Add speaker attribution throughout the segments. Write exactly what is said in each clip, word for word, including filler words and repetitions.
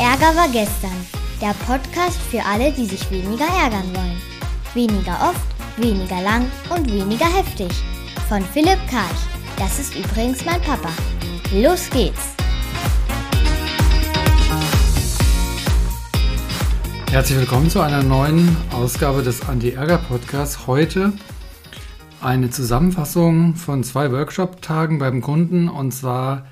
Speaker 1: Ärger war gestern. Der Podcast für alle, die sich weniger ärgern wollen. Weniger oft, weniger lang und weniger heftig. Von Philipp Karch. Das ist übrigens mein Papa. Los geht's!
Speaker 2: Herzlich willkommen zu einer neuen Ausgabe des Anti-Ärger-Podcasts. Heute eine Zusammenfassung von zwei Workshop-Tagen beim Kunden. Und zwar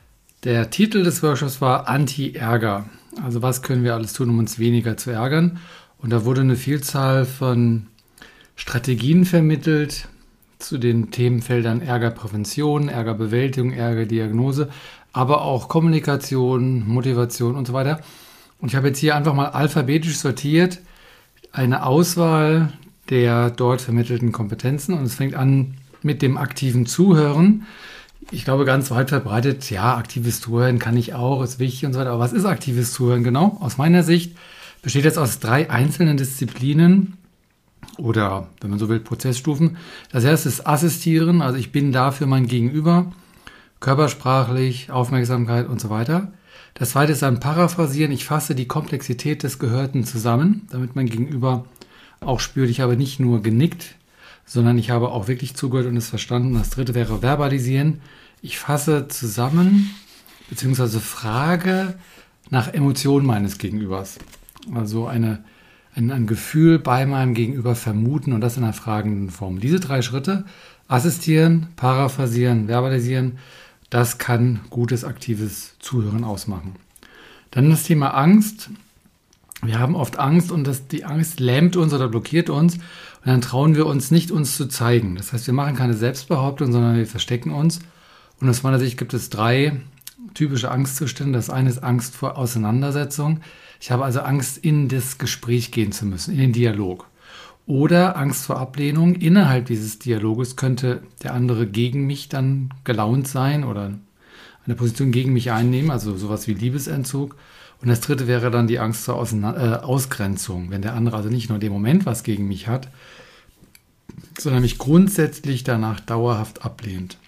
Speaker 2: der Titel des Workshops war Anti-Ärger. Also was können wir alles tun, um uns weniger zu ärgern? Und da wurde eine Vielzahl von Strategien vermittelt zu den Themenfeldern Ärgerprävention, Ärgerbewältigung, Ärgerdiagnose, aber auch Kommunikation, Motivation und so weiter. Und ich habe jetzt hier einfach mal alphabetisch sortiert eine Auswahl der dort vermittelten Kompetenzen. Und es fängt an mit dem aktiven Zuhören. Ich glaube, ganz weit verbreitet, ja, aktives Zuhören kann ich auch, ist wichtig und so weiter. Aber was ist aktives Zuhören genau? Aus meiner Sicht besteht es aus drei einzelnen Disziplinen oder, wenn man so will, Prozessstufen. Das erste ist Assistieren, also ich bin da für mein Gegenüber, körpersprachlich, Aufmerksamkeit und so weiter. Das zweite ist dann Paraphrasieren, ich fasse die Komplexität des Gehörten zusammen, damit mein Gegenüber auch spürt, ich habe nicht nur genickt, sondern ich habe auch wirklich zugehört und es verstanden. Das dritte wäre Verbalisieren. Ich fasse zusammen bzw. frage nach Emotionen meines Gegenübers. Also eine, ein, ein Gefühl bei meinem Gegenüber vermuten und das in einer fragenden Form. Diese drei Schritte, assistieren, paraphrasieren, verbalisieren, das kann gutes, aktives Zuhören ausmachen. Dann das Thema Angst. Wir haben oft Angst und das, die Angst lähmt uns oder blockiert uns und dann trauen wir uns nicht, uns zu zeigen. Das heißt, wir machen keine Selbstbehauptung, sondern wir verstecken uns. Und aus meiner Sicht gibt es drei typische Angstzustände. Das eine ist Angst vor Auseinandersetzung. Ich habe also Angst, in das Gespräch gehen zu müssen, in den Dialog. Oder Angst vor Ablehnung. Innerhalb dieses Dialoges könnte der andere gegen mich dann gelaunt sein oder eine Position gegen mich einnehmen, also sowas wie Liebesentzug. Und das dritte wäre dann die Angst vor Ausein- äh, Ausgrenzung, wenn der andere also nicht nur in dem Moment was gegen mich hat, sondern mich grundsätzlich danach dauerhaft ablehnt.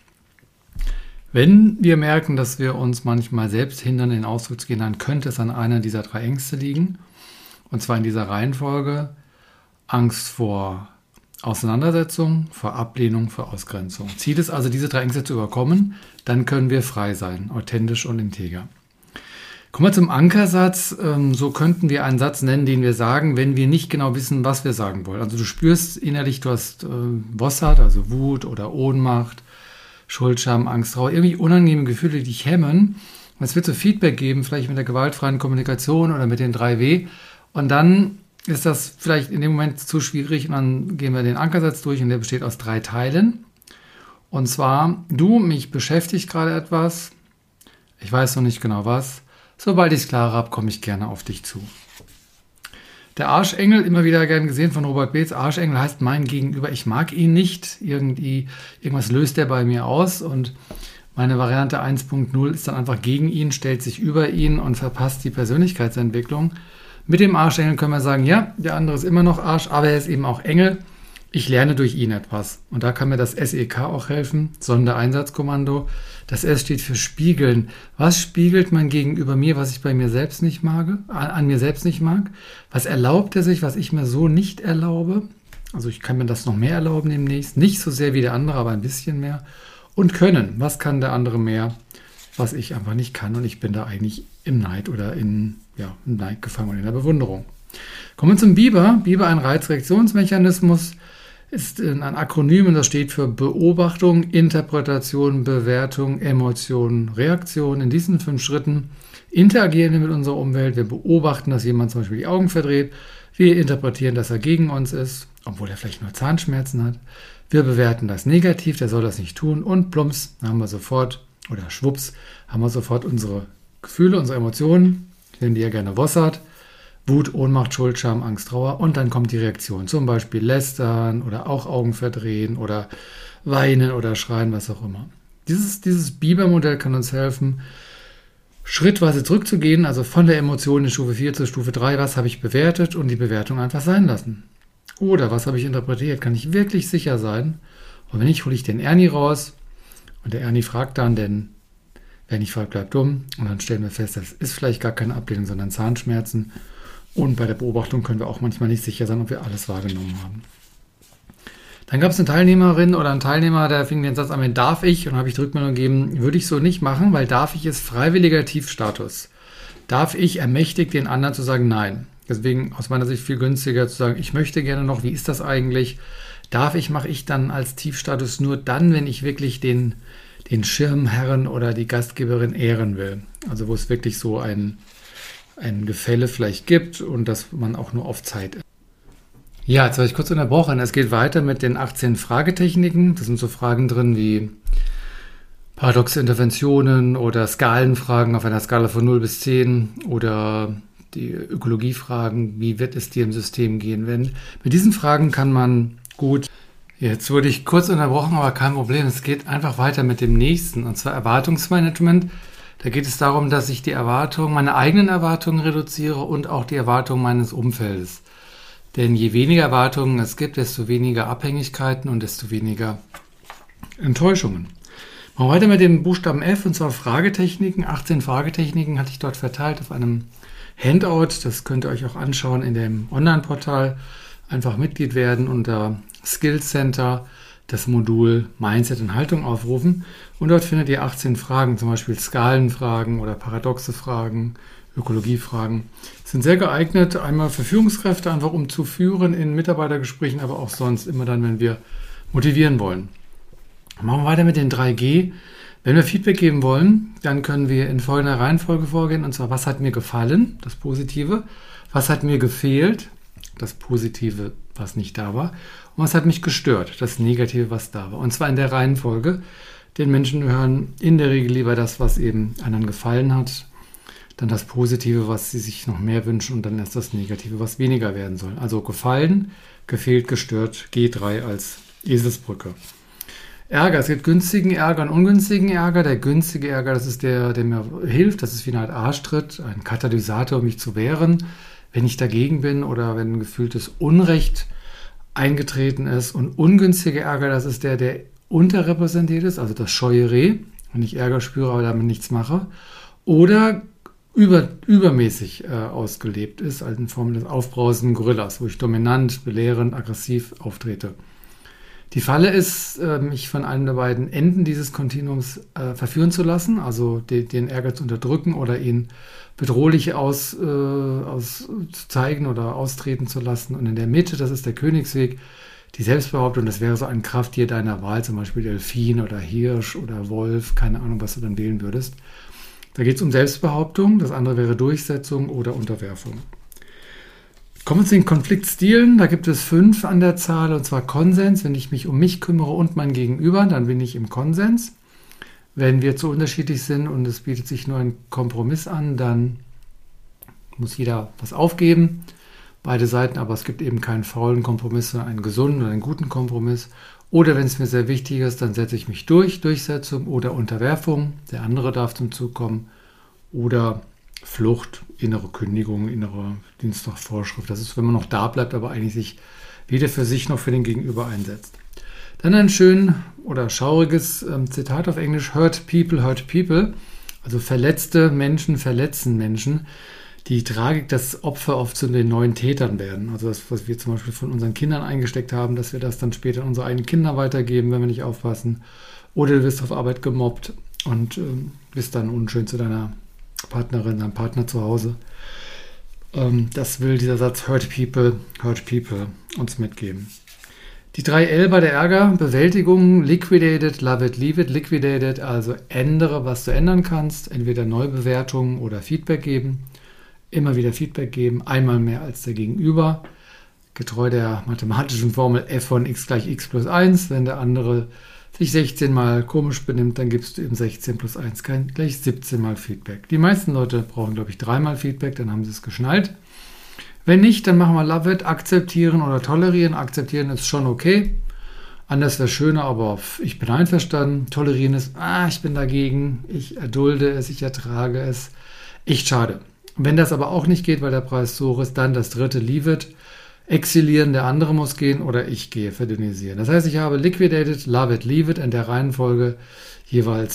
Speaker 2: Wenn wir merken, dass wir uns manchmal selbst hindern, in den Ausdruck zu gehen, dann könnte es an einer dieser drei Ängste liegen. Und zwar in dieser Reihenfolge: Angst vor Auseinandersetzung, vor Ablehnung, vor Ausgrenzung. Ziel ist also, diese drei Ängste zu überkommen, dann können wir frei sein, authentisch und integer. Kommen wir zum Ankersatz. So könnten wir einen Satz nennen, den wir sagen, wenn wir nicht genau wissen, was wir sagen wollen. Also du spürst innerlich, du hast Bossart, also Wut oder Ohnmacht, Schuld, Scham, Angst, Trauer, irgendwie unangenehme Gefühle, die dich hemmen. Und es wird so Feedback geben, vielleicht mit der gewaltfreien Kommunikation oder mit den drei W. Und dann ist das vielleicht in dem Moment zu schwierig und dann gehen wir den Ankersatz durch und der besteht aus drei Teilen. Und zwar, du, mich beschäftigt gerade etwas, ich weiß noch nicht genau was. Sobald ich es klar habe, komme ich gerne auf dich zu. Der Arschengel, immer wieder gern gesehen von Robert Beetz. Arschengel heißt mein Gegenüber, ich mag ihn nicht. Irgendwie, irgendwas löst er bei mir aus. Und meine Variante eins Punkt null ist dann einfach gegen ihn, stellt sich über ihn und verpasst die Persönlichkeitsentwicklung. Mit dem Arschengel können wir sagen, ja, der andere ist immer noch Arsch, aber er ist eben auch Engel. Ich lerne durch ihn etwas. Und da kann mir das S E K auch helfen, Sondereinsatzkommando. Das S steht für Spiegeln. Was spiegelt man gegenüber mir, was ich bei mir selbst nicht mag, an mir selbst nicht mag? Was erlaubt er sich, was ich mir so nicht erlaube? Also ich kann mir das noch mehr erlauben demnächst. Nicht so sehr wie der andere, aber ein bisschen mehr. Und können. Was kann der andere mehr, was ich einfach nicht kann? Und ich bin da eigentlich im Neid oder in, ja, im Neid gefangen und in der Bewunderung. Kommen wir zum Biber. Biber, ein Reizreaktionsmechanismus, ist ein Akronym und das steht für Beobachtung, Interpretation, Bewertung, Emotion, Reaktion. In diesen fünf Schritten interagieren wir mit unserer Umwelt. Wir beobachten, dass jemand zum Beispiel die Augen verdreht. Wir interpretieren, dass er gegen uns ist, obwohl er vielleicht nur Zahnschmerzen hat. Wir bewerten das negativ, der soll das nicht tun. Und plumps, haben wir sofort, oder schwupps, haben wir sofort unsere Gefühle, unsere Emotionen, ich nenne die ja gerne Bossart. Wut, Ohnmacht, Schuld, Scham, Angst, Trauer und dann kommt die Reaktion. Zum Beispiel lästern oder auch Augen verdrehen oder weinen oder schreien, was auch immer. Dieses, dieses Biber-Modell kann uns helfen, schrittweise zurückzugehen, also von der Emotion in Stufe vier zu Stufe drei. Was habe ich bewertet und die Bewertung einfach sein lassen? Oder was habe ich interpretiert? Kann ich wirklich sicher sein? Und wenn nicht, hole ich den Ernie raus und der Ernie fragt dann, denn Wer nicht fragt, bleibt dumm. Und dann stellen wir fest, das ist vielleicht gar keine Ablehnung, sondern Zahnschmerzen. Und bei der Beobachtung können wir auch manchmal nicht sicher sein, ob wir alles wahrgenommen haben. Dann gab es eine Teilnehmerin oder einen Teilnehmer, der fing den Satz an mit darf ich, und habe ich die Rückmeldung gegeben, würde ich so nicht machen, weil darf ich ist freiwilliger Tiefstatus. Darf ich ermächtigt den anderen zu sagen nein. Deswegen aus meiner Sicht viel günstiger zu sagen, ich möchte gerne noch, wie ist das eigentlich? Darf ich, mache ich dann als Tiefstatus nur dann, wenn ich wirklich den, den Schirmherren oder die Gastgeberin ehren will. Also wo es wirklich so ein, ein Gefälle vielleicht gibt und dass man auch nur auf Zeit ist. Ja, jetzt habe ich kurz unterbrochen. Es geht weiter mit den achtzehn Fragetechniken. Da sind so Fragen drin wie paradoxe Interventionen oder Skalenfragen auf einer Skala von null bis zehn oder die Ökologiefragen, wie wird es dir im System gehen? Wenn, mit diesen Fragen kann man gut... Jetzt wurde ich kurz unterbrochen, aber kein Problem. Es geht einfach weiter mit dem nächsten, und zwar Erwartungsmanagement. Da geht es darum, dass ich die Erwartungen, meine eigenen Erwartungen reduziere und auch die Erwartungen meines Umfeldes. Denn je weniger Erwartungen es gibt, desto weniger Abhängigkeiten und desto weniger Enttäuschungen. Machen wir weiter mit dem Buchstaben F, und zwar Fragetechniken. achtzehn Fragetechniken hatte ich dort verteilt auf einem Handout. Das könnt ihr euch auch anschauen in dem Online-Portal. Einfach Mitglied werden unter Skills Center, das Modul Mindset und Haltung aufrufen. Und dort findet ihr achtzehn Fragen, zum Beispiel Skalenfragen oder paradoxe Fragen, Ökologiefragen. Sind sehr geeignet, einmal für Führungskräfte, einfach um zu führen in Mitarbeitergesprächen, aber auch sonst immer dann, wenn wir motivieren wollen. Machen wir weiter mit den drei G. Wenn wir Feedback geben wollen, dann können wir in folgender Reihenfolge vorgehen, und zwar, was hat mir gefallen, das Positive, was hat mir gefehlt, das Positive, was nicht da war, und was hat mich gestört, das Negative, was da war. Und zwar in der Reihenfolge, denn Menschen hören in der Regel lieber das, was eben anderen gefallen hat, dann das Positive, was sie sich noch mehr wünschen, und dann erst das Negative, was weniger werden soll. Also gefallen, gefehlt, gestört, G drei als Eselsbrücke. Ärger, es gibt günstigen Ärger und ungünstigen Ärger. Der günstige Ärger, das ist der, der mir hilft, das ist wie eine Art Arschtritt, ein Katalysator, um mich zu wehren, wenn ich dagegen bin oder wenn ein gefühltes Unrecht eingetreten ist. Und ungünstiger Ärger, das ist der, der unterrepräsentiert ist, also das scheue Reh, wenn ich Ärger spüre, aber damit nichts mache. Oder über, übermäßig äh, ausgelebt ist, also in Form des aufbrausenden Gorillas, wo ich dominant, belehrend, aggressiv auftrete. Die Falle ist, äh, mich von einem der beiden Enden dieses Kontinuums äh, verführen zu lassen, also de, den Ärger zu unterdrücken oder ihn bedrohlich aus, äh, aus, zu zeigen oder austreten zu lassen. Und in der Mitte, das ist der Königsweg, die Selbstbehauptung, das wäre so ein Krafttier deiner Wahl, zum Beispiel Delfin oder Hirsch oder Wolf, keine Ahnung, was du dann wählen würdest. Da geht es um Selbstbehauptung, das andere wäre Durchsetzung oder Unterwerfung. Kommen wir zu den Konfliktstilen, da gibt es fünf an der Zahl, und zwar Konsens. Wenn ich mich um mich kümmere und mein Gegenüber, dann bin ich im Konsens. Wenn wir zu unterschiedlich sind und es bietet sich nur ein Kompromiss an, dann muss jeder was aufgeben, beide Seiten, aber es gibt eben keinen faulen Kompromiss, sondern einen gesunden oder einen guten Kompromiss. Oder wenn es mir sehr wichtig ist, dann setze ich mich durch, Durchsetzung oder Unterwerfung, der andere darf zum Zug kommen, oder Flucht, innere Kündigung, innere Dienst nach Vorschrift. Das ist, wenn man noch da bleibt, aber eigentlich sich weder für sich noch für den Gegenüber einsetzt. Dann ein schön oder schauriges ähm, Zitat auf Englisch: Hurt people, hurt people. Also verletzte Menschen verletzen Menschen. Die Tragik, dass Opfer oft zu den neuen Tätern werden. Also das, was wir zum Beispiel von unseren Kindern eingesteckt haben, dass wir das dann später an unsere eigenen Kinder weitergeben, wenn wir nicht aufpassen. Oder du wirst auf Arbeit gemobbt und ähm, bist dann unschön zu deiner Partnerin, deinem Partner zu Hause. Ähm, das will dieser Satz Hurt people, hurt people uns mitgeben. Die drei L bei der Ärger, Bewältigung, liquidated, love it, leave it, liquidated, also ändere, was du ändern kannst, entweder Neubewertung oder Feedback geben. Immer wieder Feedback geben, einmal mehr als der Gegenüber. Getreu der mathematischen Formel f von x gleich x plus eins. Wenn der andere sich sechzehn Mal komisch benimmt, dann gibst du ihm sechzehn plus eins gleich siebzehn Mal Feedback. Die meisten Leute brauchen, glaube ich, dreimal Feedback, dann haben sie es geschnallt. Wenn nicht, dann machen wir love it, akzeptieren oder tolerieren. Akzeptieren ist schon okay. Anders wäre schöner, aber ich bin einverstanden. Tolerieren ist, ah, ich bin dagegen, ich erdulde es, ich ertrage es. Echt schade. Wenn das aber auch nicht geht, weil der Preis so hoch ist, dann das dritte, leave it, exilieren, der andere muss gehen oder ich gehe, verdünnisieren. Das heißt, ich habe liquidated, love it, leave it in der Reihenfolge jeweils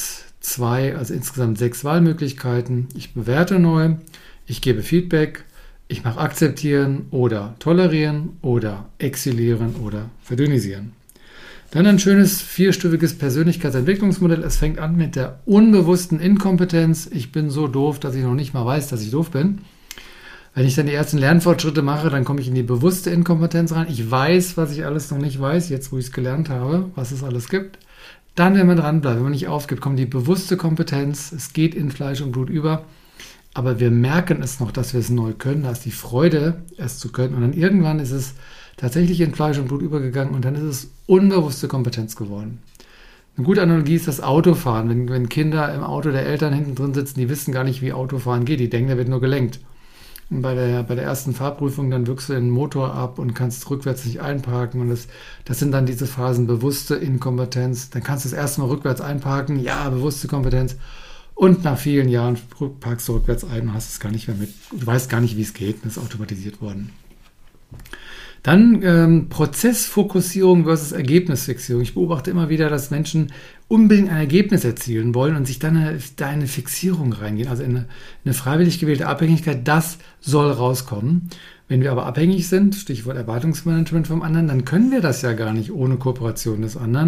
Speaker 2: zwei, also insgesamt sechs Wahlmöglichkeiten. Ich bewerte neu, ich gebe Feedback, ich mache akzeptieren oder tolerieren oder exilieren oder verdünnisieren. Dann ein schönes vierstufiges Persönlichkeitsentwicklungsmodell. Es fängt an mit der unbewussten Inkompetenz. Ich bin so doof, dass ich noch nicht mal weiß, dass ich doof bin. Wenn ich dann die ersten Lernfortschritte mache, dann komme ich in die bewusste Inkompetenz rein. Ich weiß, was ich alles noch nicht weiß, jetzt wo ich es gelernt habe, was es alles gibt. Dann, wenn man dran bleibt, wenn man nicht aufgibt, kommt die bewusste Kompetenz. Es geht in Fleisch und Blut über. Aber wir merken es noch, dass wir es neu können. Da ist die Freude, es zu können. Und dann irgendwann ist es tatsächlich in Fleisch und Blut übergegangen und dann ist es unbewusste Kompetenz geworden. Eine gute Analogie ist das Autofahren. Wenn, wenn Kinder im Auto der Eltern hinten drin sitzen, die wissen gar nicht, wie Autofahren geht. Die denken, da wird nur gelenkt. Und bei der, bei der ersten Fahrprüfung, dann wirkst du den Motor ab und kannst rückwärts nicht einparken. Und das, das sind dann diese Phasen bewusste Inkompetenz. Dann kannst du das erste Mal rückwärts einparken. Ja, bewusste Kompetenz. Und nach vielen Jahren parkst du rückwärts ein und hast es gar nicht mehr mit. Du weißt gar nicht, wie es geht. Das ist automatisiert worden. Dann ähm, Prozessfokussierung versus Ergebnisfixierung. Ich beobachte immer wieder, dass Menschen unbedingt ein Ergebnis erzielen wollen und sich dann eine, da eine Fixierung reingehen, also in eine, eine freiwillig gewählte Abhängigkeit. Das soll rauskommen. Wenn wir aber abhängig sind, Stichwort Erwartungsmanagement vom anderen, dann können wir das ja gar nicht ohne Kooperation des anderen.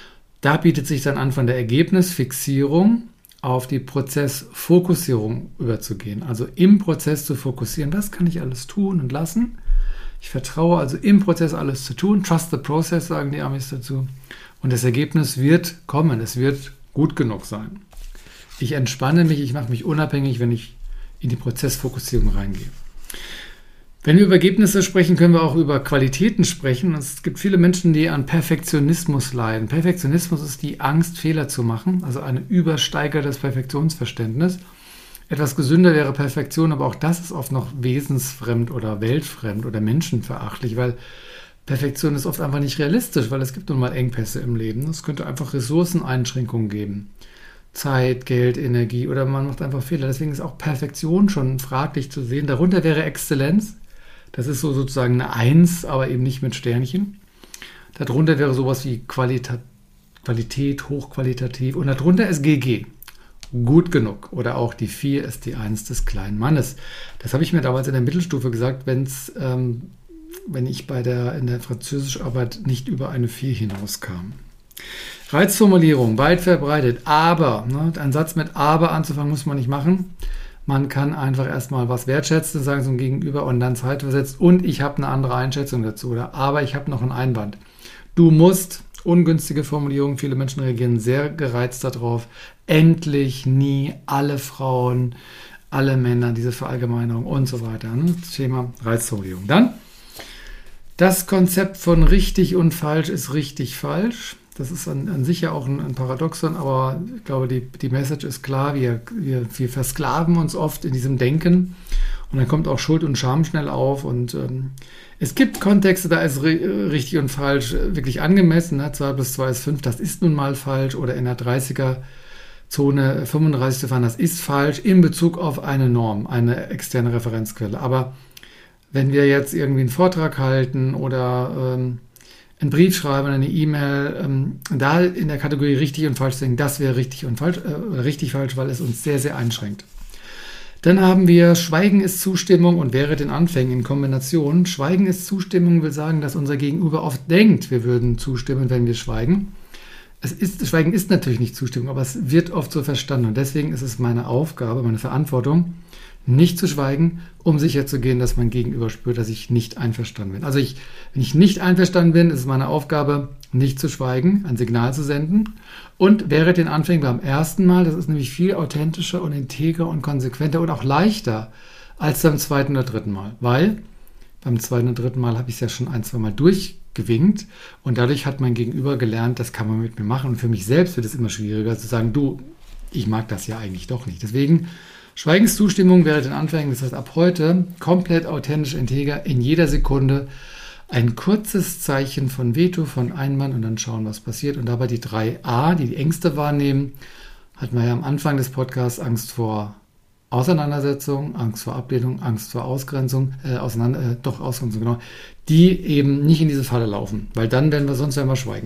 Speaker 2: Da bietet sich dann an, von der Ergebnisfixierung auf die Prozessfokussierung überzugehen. Also im Prozess zu fokussieren, was kann ich alles tun und lassen. Ich vertraue also im Prozess alles zu tun. Trust the process, sagen die Amis dazu. Und das Ergebnis wird kommen. Es wird gut genug sein. Ich entspanne mich, ich mache mich unabhängig, wenn ich in die Prozessfokussierung reingehe. Wenn wir über Ergebnisse sprechen, können wir auch über Qualitäten sprechen. Es gibt viele Menschen, die an Perfektionismus leiden. Perfektionismus ist die Angst, Fehler zu machen, also ein übersteigertes Perfektionsverständnis. Etwas gesünder wäre Perfektion, aber auch das ist oft noch wesensfremd oder weltfremd oder menschenverachtlich, weil Perfektion ist oft einfach nicht realistisch, weil es gibt nun mal Engpässe im Leben. Es könnte einfach Ressourceneinschränkungen geben. Zeit, Geld, Energie oder man macht einfach Fehler. Deswegen ist auch Perfektion schon fraglich zu sehen. Darunter wäre Exzellenz. Das ist so sozusagen eine Eins, aber eben nicht mit Sternchen. Darunter wäre sowas wie Qualita- Qualität, hochqualitativ. Und darunter ist G G. Gut genug. Oder auch die vier ist die Eins des kleinen Mannes. Das habe ich mir damals in der Mittelstufe gesagt, wenn's, ähm, wenn ich bei der, in der Französischarbeit nicht über eine vier hinauskam. Reizformulierung, weit verbreitet. Aber, ne, ein Satz mit aber anzufangen muss man nicht machen. Man kann einfach erstmal was wertschätzen, sagen zum Gegenüber und dann zeitversetzt. Und ich habe eine andere Einschätzung dazu. Oder aber ich habe noch einen Einwand. Du musst, ungünstige Formulierung, viele Menschen reagieren sehr gereizt darauf. Endlich, nie, alle Frauen, alle Männer, diese Verallgemeinerung und so weiter. Ne? Thema Reizformulierung. Dann, das Konzept von richtig und falsch ist richtig falsch. Das ist an, an sich ja auch ein, ein Paradoxon, aber ich glaube, die, die Message ist klar. Wir, wir, wir versklaven uns oft in diesem Denken und dann kommt auch Schuld und Scham schnell auf. Und ähm, es gibt Kontexte, da ist ri- richtig und falsch wirklich angemessen. Ne? zwei plus zwei ist fünf, das ist nun mal falsch. Oder in der dreißiger-Zone fünfunddreißig zu fahren, das ist falsch in Bezug auf eine Norm, eine externe Referenzquelle. Aber wenn wir jetzt irgendwie einen Vortrag halten oder ähm, einen Brief schreiben, eine E-Mail, ähm, da in der Kategorie richtig und falsch denken, das wäre richtig und falsch, äh, richtig falsch, weil es uns sehr, sehr einschränkt. Dann haben wir Schweigen ist Zustimmung und wäre den Anfängen in Kombination. Schweigen ist Zustimmung will sagen, dass unser Gegenüber oft denkt, wir würden zustimmen, wenn wir schweigen. Es ist, Schweigen ist natürlich nicht Zustimmung, aber es wird oft so verstanden. Und deswegen ist es meine Aufgabe, meine Verantwortung, nicht zu schweigen, um sicherzugehen, dass mein Gegenüber spürt, dass ich nicht einverstanden bin. Also ich, wenn ich nicht einverstanden bin, ist es meine Aufgabe, nicht zu schweigen, ein Signal zu senden. Und wäre den Anfängen beim ersten Mal, das ist nämlich viel authentischer und integrer und konsequenter und auch leichter als beim zweiten oder dritten Mal. Weil beim zweiten oder dritten Mal habe ich es ja schon ein, zwei Mal durchgewinkt und dadurch hat mein Gegenüber gelernt, das kann man mit mir machen. Und für mich selbst wird es immer schwieriger zu sagen, du, ich mag das ja eigentlich doch nicht. Deswegen Schweigenszustimmung wäre den Anfängen, das heißt ab heute komplett authentisch, integer, in jeder Sekunde ein kurzes Zeichen von Veto, von Einwand und dann schauen, was passiert. Und dabei die drei A, die die Ängste wahrnehmen, hatten wir ja am Anfang des Podcasts Angst vor Auseinandersetzung, Angst vor Ablehnung, Angst vor Ausgrenzung, äh, auseinander, äh, doch Ausgrenzung, genau, die eben nicht in diese Falle laufen, weil dann werden wir sonst ja immer schweigen.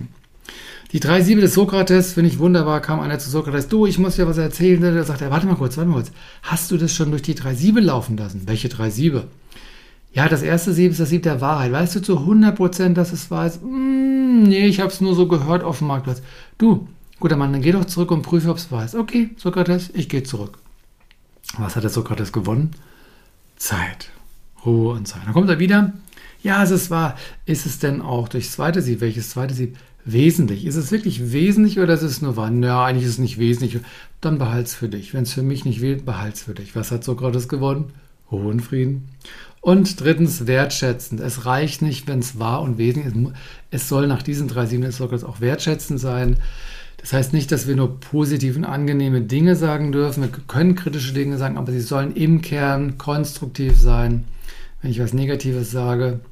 Speaker 2: Die drei Siebe des Sokrates finde ich wunderbar. Kam einer zu Sokrates, du, ich muss dir was erzählen. Da sagt er, warte mal kurz, warte mal kurz. Hast du das schon durch die drei Siebe laufen lassen? Welche drei Siebe? Ja, das erste Sieb ist das Sieb der Wahrheit. Weißt du zu hundert Prozent, dass es wahr ist? Mm, nee, ich habe es nur so gehört auf dem Marktplatz. Du, guter Mann, dann geh doch zurück und prüfe, ob es wahr ist. Okay, Sokrates, ich gehe zurück. Was hat der Sokrates gewonnen? Zeit. Ruhe und Zeit. Dann kommt er wieder. Ja, es ist wahr. Ist es denn auch durchs zweite Sieb? Welches zweite Sieb? Wesentlich. Ist es wirklich wesentlich oder ist es nur wahr? Ja, eigentlich ist es nicht wesentlich. Dann behalt's für dich. Wenn es für mich nicht wählt, behalt's für dich. Was hat Sokrates gewonnen? Ruhe und Frieden. Und drittens, wertschätzend. Es reicht nicht, wenn es wahr und wesentlich ist. Es soll nach diesen drei Sieben des Sokrates auch wertschätzend sein. Das heißt nicht, dass wir nur positive und angenehme Dinge sagen dürfen. Wir können kritische Dinge sagen, aber sie sollen im Kern konstruktiv sein. Wenn ich was Negatives sage,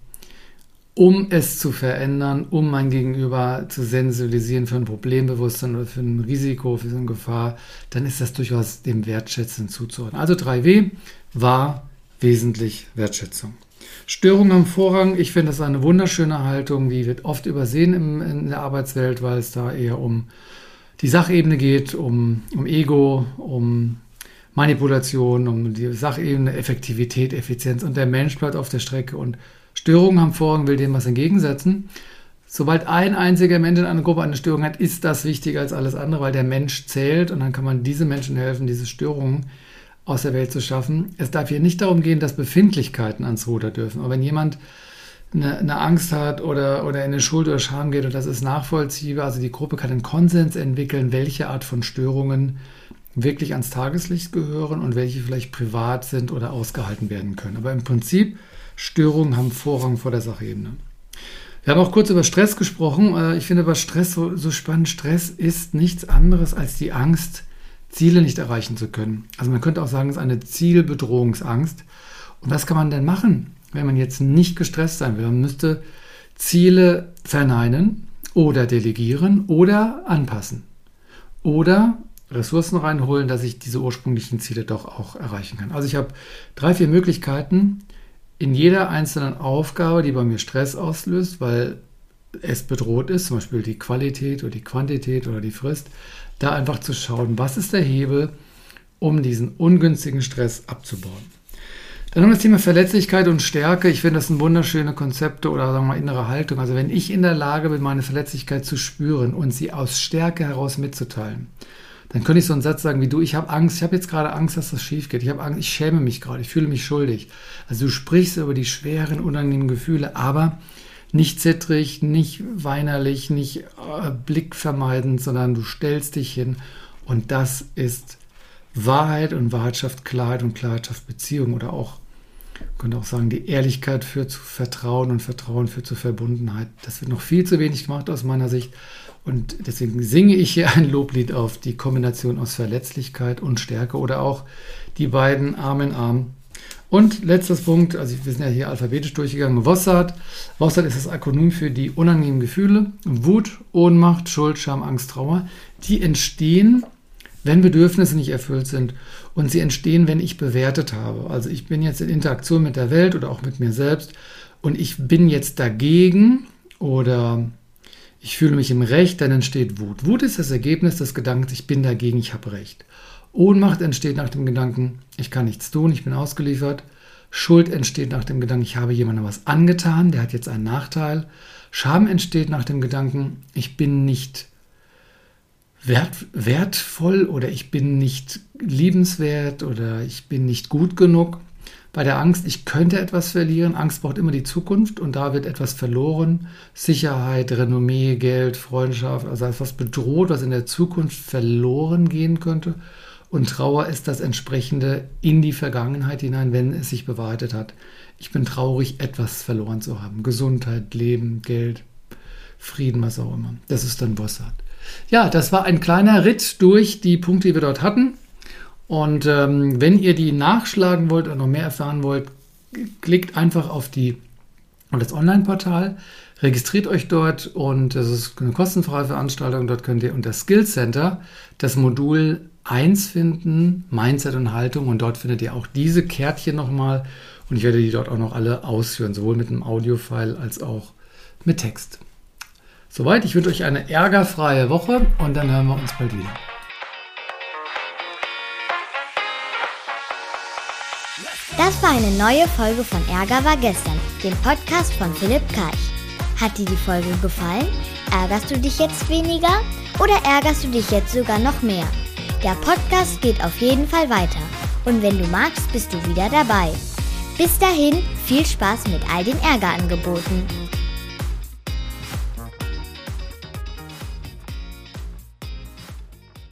Speaker 2: um es zu verändern, um mein Gegenüber zu sensibilisieren für ein Problembewusstsein oder für ein Risiko, für so eine Gefahr, dann ist das durchaus dem Wertschätzen zuzuordnen. Also drei W war wesentlich Wertschätzung. Störungen am Vorrang, ich finde das eine wunderschöne Haltung, die wird oft übersehen im, in der Arbeitswelt, weil es da eher um die Sachebene geht, um, um Ego, um Manipulation, um die Sachebene, Effektivität, Effizienz und der Mensch bleibt auf der Strecke und Störungen am Vorrang will dem was entgegensetzen. Sobald ein einziger Mensch in einer Gruppe eine Störung hat, ist das wichtiger als alles andere, weil der Mensch zählt und dann kann man diesen Menschen helfen, diese Störungen aus der Welt zu schaffen. Es darf hier nicht darum gehen, dass Befindlichkeiten ans Ruder dürfen. Aber wenn jemand eine, eine Angst hat oder, oder in eine Schuld oder Scham geht und das ist nachvollziehbar, also die Gruppe kann einen Konsens entwickeln, welche Art von Störungen wirklich ans Tageslicht gehören und welche vielleicht privat sind oder ausgehalten werden können. Aber im Prinzip, Störungen haben Vorrang vor der Sachebene. Wir haben auch kurz über Stress gesprochen. Ich finde aber Stress so, so spannend. Stress ist nichts anderes als die Angst, Ziele nicht erreichen zu können. Also man könnte auch sagen, es ist eine Zielbedrohungsangst. Und was kann man denn machen, wenn man jetzt nicht gestresst sein will? Man müsste Ziele verneinen oder delegieren oder anpassen. Oder Ressourcen reinholen, dass ich diese ursprünglichen Ziele doch auch erreichen kann. Also ich habe drei, vier Möglichkeiten in jeder einzelnen Aufgabe, die bei mir Stress auslöst, weil es bedroht ist, zum Beispiel die Qualität oder die Quantität oder die Frist, da einfach zu schauen, was ist der Hebel, um diesen ungünstigen Stress abzubauen. Dann haben wir das Thema Verletzlichkeit und Stärke. Ich finde, das sind wunderschöne Konzepte oder sagen wir mal innere Haltung. Also wenn ich in der Lage bin, meine Verletzlichkeit zu spüren und sie aus Stärke heraus mitzuteilen, dann könnte ich so einen Satz sagen wie du, ich habe Angst, ich habe jetzt gerade Angst, dass das schief geht. Ich habe Angst, ich schäme mich gerade, ich fühle mich schuldig. Also du sprichst über die schweren, unangenehmen Gefühle, aber nicht zittrig, nicht weinerlich, nicht äh, blickvermeidend, sondern du stellst dich hin und das ist Wahrheit und Wahrheit schafft Klarheit und Klarheit schafft Beziehung oder auch, man könnte auch sagen, die Ehrlichkeit führt zu Vertrauen und Vertrauen führt zu Verbundenheit. Das wird noch viel zu wenig gemacht aus meiner Sicht und deswegen singe ich hier ein Loblied auf die Kombination aus Verletzlichkeit und Stärke oder auch die beiden Arm in Arm. Und letzter Punkt, also wir sind ja hier alphabetisch durchgegangen, Wossat. Wossat ist das Akronym für die unangenehmen Gefühle, Wut, Ohnmacht, Schuld, Scham, Angst, Trauer. Die entstehen, wenn Bedürfnisse nicht erfüllt sind und sie entstehen, wenn ich bewertet habe. Also ich bin jetzt in Interaktion mit der Welt oder auch mit mir selbst und ich bin jetzt dagegen oder ich fühle mich im Recht, dann entsteht Wut. Wut ist das Ergebnis des Gedankens, ich bin dagegen, ich habe Recht. Ohnmacht entsteht nach dem Gedanken, ich kann nichts tun, ich bin ausgeliefert. Schuld entsteht nach dem Gedanken, ich habe jemandem was angetan, der hat jetzt einen Nachteil. Scham entsteht nach dem Gedanken, ich bin nicht wert, wertvoll oder ich bin nicht liebenswert oder ich bin nicht gut genug. Bei der Angst, ich könnte etwas verlieren. Angst braucht immer die Zukunft und da wird etwas verloren. Sicherheit, Renommee, Geld, Freundschaft, also etwas bedroht, was in der Zukunft verloren gehen könnte. Und Trauer ist das Entsprechende in die Vergangenheit hinein, wenn es sich bewahrheitet hat. Ich bin traurig, etwas verloren zu haben. Gesundheit, Leben, Geld, Frieden, was auch immer. Das ist dann Wossat. Ja, das war ein kleiner Ritt durch die Punkte, die wir dort hatten. Und ähm, wenn ihr die nachschlagen wollt oder noch mehr erfahren wollt, klickt einfach auf die auf das Online-Portal, registriert euch dort und das ist eine kostenfreie Veranstaltung. Dort könnt ihr unter Skills Center das Modul eins finden, Mindset und Haltung und dort findet ihr auch diese Kärtchen nochmal und ich werde die dort auch noch alle ausführen, sowohl mit einem Audio-File als auch mit Text. Soweit, ich wünsche euch eine ärgerfreie Woche und dann hören wir uns bald wieder.
Speaker 1: Das war eine neue Folge von Ärger war gestern, dem Podcast von Philipp Karch. Hat dir die Folge gefallen? Ärgerst du dich jetzt weniger oder ärgerst du dich jetzt sogar noch mehr? Der Podcast geht auf jeden Fall weiter und wenn du magst, bist du wieder dabei. Bis dahin, viel Spaß mit all den Ärgerangeboten.